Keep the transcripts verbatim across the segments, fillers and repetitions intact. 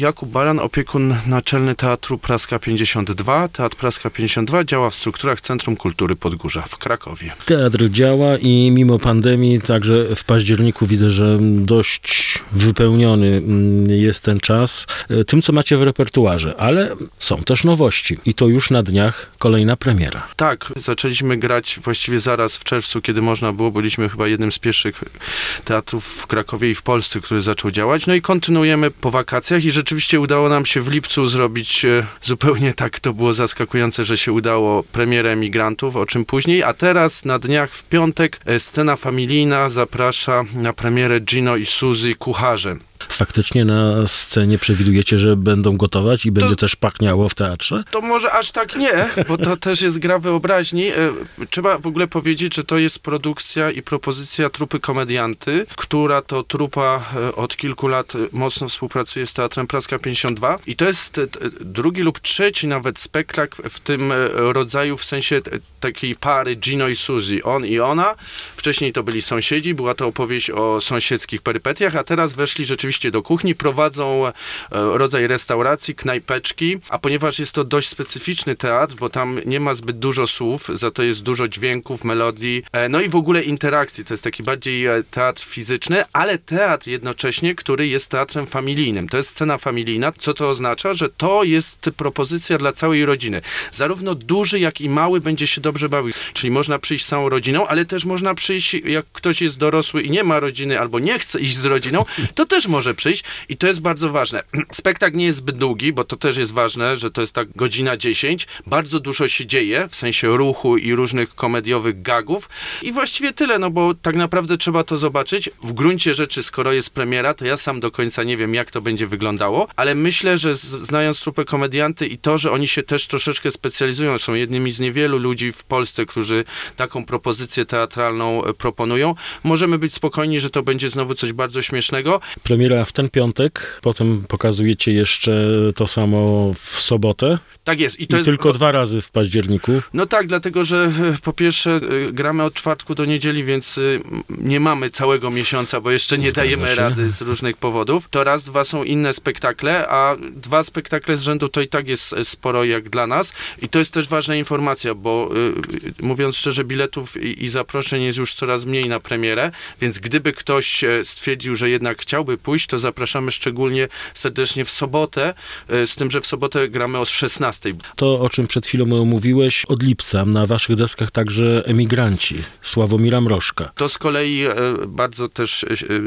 Jakub Baran, opiekun naczelny Teatru Praska pięćdziesiąt dwa. Teatr Praska pięćdziesiąt dwa działa w strukturach Centrum Kultury Podgórza w Krakowie. Teatr działa i mimo pandemii, także w październiku widzę, że dość wypełniony jest ten czas tym, co macie w repertuarze, ale są też nowości i to już na dniach kolejna premiera. Tak, zaczęliśmy grać właściwie zaraz w czerwcu, kiedy można było. Byliśmy chyba jednym z pierwszych teatrów w Krakowie i w Polsce, który zaczął działać. No i kontynuujemy po wakacjach i rzeczywiście udało nam się w lipcu zrobić e, zupełnie tak, to było zaskakujące, że się udało premierę Emigrantów, o czym później, a teraz na dniach w piątek e, Scena Familijna zaprasza na premierę Gino i Suzy Kucharze. Faktycznie na scenie przewidujecie, że będą gotować i będzie to, też pachniało w teatrze? To może aż tak nie, bo to też jest gra wyobraźni. Trzeba w ogóle powiedzieć, że to jest produkcja i propozycja trupy Komedianty, która to trupa od kilku lat mocno współpracuje z Teatrem Praska pięćdziesiąt dwa i to jest drugi lub trzeci nawet spektakl w tym rodzaju, w sensie takiej pary Gino i Suzy, on i ona. Wcześniej to byli sąsiedzi, była to opowieść o sąsiedzkich perypetiach, a teraz weszli rzeczywiście do kuchni, prowadzą rodzaj restauracji, knajpeczki, a ponieważ jest to dość specyficzny teatr, bo tam nie ma zbyt dużo słów, za to jest dużo dźwięków, melodii, no i w ogóle interakcji. To jest taki bardziej teatr fizyczny, ale teatr jednocześnie, który jest teatrem familijnym. To jest scena familijna. Co to oznacza? Że to jest propozycja dla całej rodziny. Zarówno duży, jak i mały będzie się dobrze bawił. Czyli można przyjść całą rodziną, ale też można przyjść, jak ktoś jest dorosły i nie ma rodziny, albo nie chce iść z rodziną, to też może przyjść i to jest bardzo ważne. Spektakl nie jest zbyt długi, bo to też jest ważne, że to jest tak godzina dziesięć. Bardzo dużo się dzieje, w sensie ruchu i różnych komediowych gagów i właściwie tyle, no bo tak naprawdę trzeba to zobaczyć. W gruncie rzeczy, skoro jest premiera, to ja sam do końca nie wiem, jak to będzie wyglądało, ale myślę, że z, znając trupę Komedianty i to, że oni się też troszeczkę specjalizują, są jednymi z niewielu ludzi w Polsce, którzy taką propozycję teatralną proponują, możemy być spokojni, że to będzie znowu coś bardzo śmiesznego. Premiera w ten piątek, potem pokazujecie jeszcze to samo w sobotę. Tak jest. I, to I jest tylko dwa razy w październiku. No tak, dlatego, że po pierwsze gramy od czwartku do niedzieli, więc nie mamy całego miesiąca, bo jeszcze nie Zgadza dajemy się. rady z różnych powodów. To raz, dwa są inne spektakle, a dwa spektakle z rzędu to i tak jest sporo jak dla nas. I to jest też ważna informacja, bo y, mówiąc szczerze, biletów i, i zaproszeń jest już coraz mniej na premierę, więc gdyby ktoś stwierdził, że jednak chciałby pójść, to zapraszamy szczególnie serdecznie w sobotę, z tym, że w sobotę gramy o szesnastej. To, o czym przed chwilą mówiłeś, od lipca na waszych deskach także Emigranci Sławomira Mrożka. To z kolei e, bardzo też e,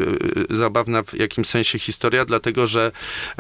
e, zabawna w jakimś sensie historia, dlatego, że e,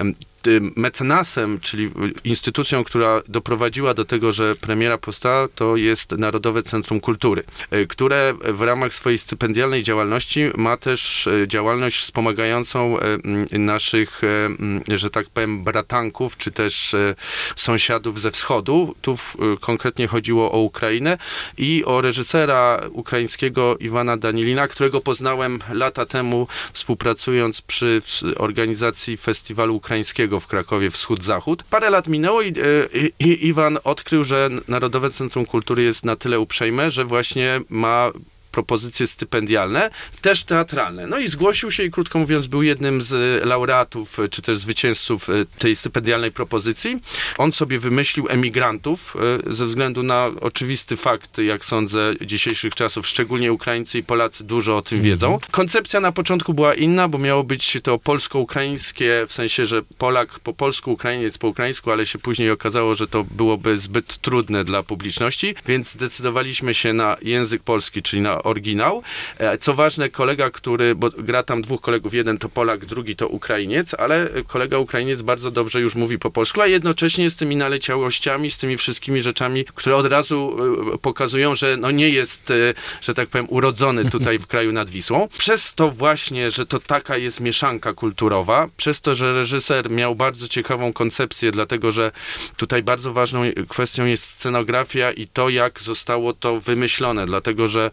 mecenasem, czyli instytucją, która doprowadziła do tego, że premiera powstała, to jest Narodowe Centrum Kultury, które w ramach swojej stypendialnej działalności ma też działalność wspomagającą naszych, że tak powiem, bratanków, czy też sąsiadów ze wschodu. Tu konkretnie chodziło o Ukrainę i o reżysera ukraińskiego Iwana Danilina, którego poznałem lata temu, współpracując przy organizacji festiwalu ukraińskiego w Krakowie Wschód-Zachód. Parę lat minęło i, i, i Iwan odkrył, że Narodowe Centrum Kultury jest na tyle uprzejme, że właśnie ma propozycje stypendialne, też teatralne. No i zgłosił się i krótko mówiąc był jednym z laureatów, czy też zwycięzców tej stypendialnej propozycji. On sobie wymyślił Emigrantów ze względu na oczywisty fakt, jak sądzę, dzisiejszych czasów, szczególnie Ukraińcy i Polacy dużo o tym wiedzą. Koncepcja na początku była inna, bo miało być to polsko-ukraińskie, w sensie, że Polak po polsku, Ukrainiec po ukraińsku, ale się później okazało, że to byłoby zbyt trudne dla publiczności, więc zdecydowaliśmy się na język polski, czyli na oryginał. Co ważne, kolega, który, bo gra tam dwóch kolegów, jeden to Polak, drugi to Ukrainiec, ale kolega Ukrainiec bardzo dobrze już mówi po polsku, a jednocześnie z tymi naleciałościami, z tymi wszystkimi rzeczami, które od razu pokazują, że no nie jest, że tak powiem, urodzony tutaj w kraju nad Wisłą. Przez to właśnie, że to taka jest mieszanka kulturowa, przez to, że reżyser miał bardzo ciekawą koncepcję, dlatego, że tutaj bardzo ważną kwestią jest scenografia i to, jak zostało to wymyślone, dlatego, że no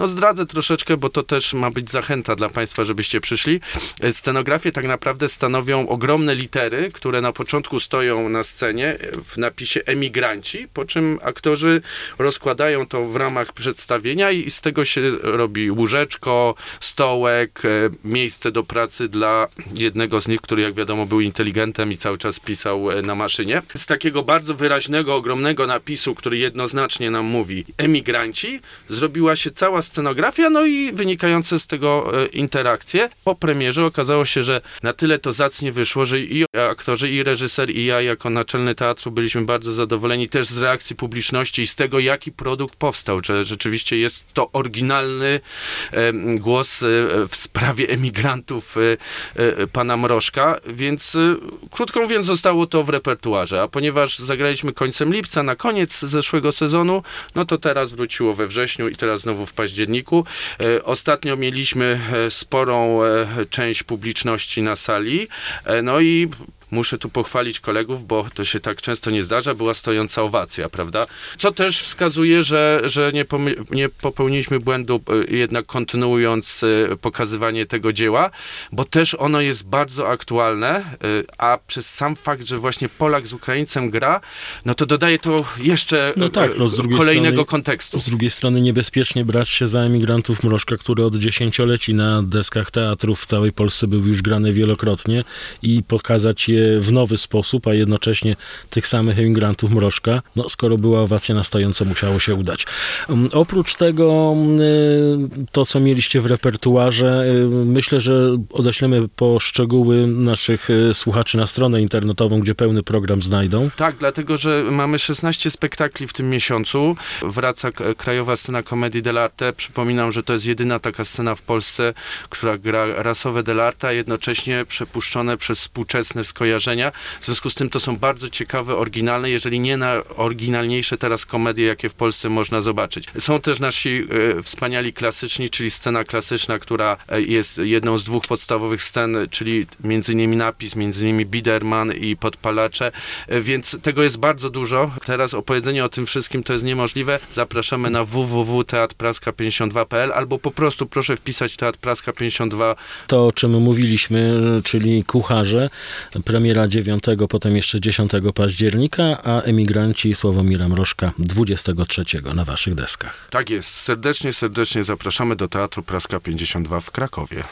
No zdradzę troszeczkę, bo to też ma być zachęta dla Państwa, żebyście przyszli. Scenografię tak naprawdę stanowią ogromne litery, które na początku stoją na scenie w napisie emigranci, po czym aktorzy rozkładają to w ramach przedstawienia i z tego się robi łóżeczko, stołek, miejsce do pracy dla jednego z nich, który jak wiadomo był inteligentem i cały czas pisał na maszynie. Z takiego bardzo wyraźnego, ogromnego napisu, który jednoznacznie nam mówi emigranci, zrobiła się cała scenografia, no i wynikające z tego interakcje. Po premierze okazało się, że na tyle to zacnie wyszło, że i aktorzy, i reżyser, i ja jako naczelny teatru byliśmy bardzo zadowoleni też z reakcji publiczności i z tego, jaki produkt powstał, że rzeczywiście jest to oryginalny e, głos e, w sprawie emigrantów e, e, pana Mrożka, więc e, krótko mówiąc zostało to w repertuarze, a ponieważ zagraliśmy końcem lipca, na koniec zeszłego sezonu, no to teraz wróciło we wrześniu i teraz znowu w październiku. E, ostatnio mieliśmy e, sporą e, część publiczności na sali, e, no i muszę tu pochwalić kolegów, bo to się tak często nie zdarza, była stojąca owacja, prawda? Co też wskazuje, że, że nie, pomy- nie popełniliśmy błędu, jednak kontynuując pokazywanie tego dzieła, bo też ono jest bardzo aktualne, a przez sam fakt, że właśnie Polak z Ukraińcem gra, no to dodaje to jeszcze no tak, no z drugiej kolejnego strony, kontekstu. Z drugiej strony niebezpiecznie brać się za emigrantów Mrożka, który od dziesięcioleci na deskach teatrów w całej Polsce był już grany wielokrotnie i pokazać je w nowy sposób, a jednocześnie tych samych emigrantów Mrożka, no skoro była owacja na stojąco, musiało się udać. Um, oprócz tego um, to, co mieliście w repertuarze, um, myślę, że odeślemy po szczegóły naszych um, słuchaczy na stronę internetową, gdzie pełny program znajdą. Tak, dlatego, że mamy szesnaście spektakli w tym miesiącu. Wraca Krajowa Scena Comedii dell'arte. Przypominam, że to jest jedyna taka scena w Polsce, która gra rasowe dell'arte, a jednocześnie przepuszczone przez współczesne skojarzenia. W związku z tym to są bardzo ciekawe, oryginalne, jeżeli nie najoryginalniejsze teraz komedie, jakie w Polsce można zobaczyć. Są też nasi e, wspaniali klasyczni, czyli scena klasyczna, która jest jedną z dwóch podstawowych scen, czyli między innymi Napis, między innymi Biederman i Podpalacze, e, więc tego jest bardzo dużo. Teraz opowiedzenie o tym wszystkim to jest niemożliwe. Zapraszamy na w w w kropka teatr praska pięćdziesiąt dwa kropka p l albo po prostu proszę wpisać Teatr Praska pięćdziesiąt dwa. To, o czym mówiliśmy, czyli Kucharze, premiera dziewiątego, potem jeszcze dziesiątego października, a emigranci Sławomira Mrożka dwudziestego trzeciego na waszych deskach. Tak jest. Serdecznie, serdecznie zapraszamy do Teatru Praska pięćdziesiąt dwa w Krakowie.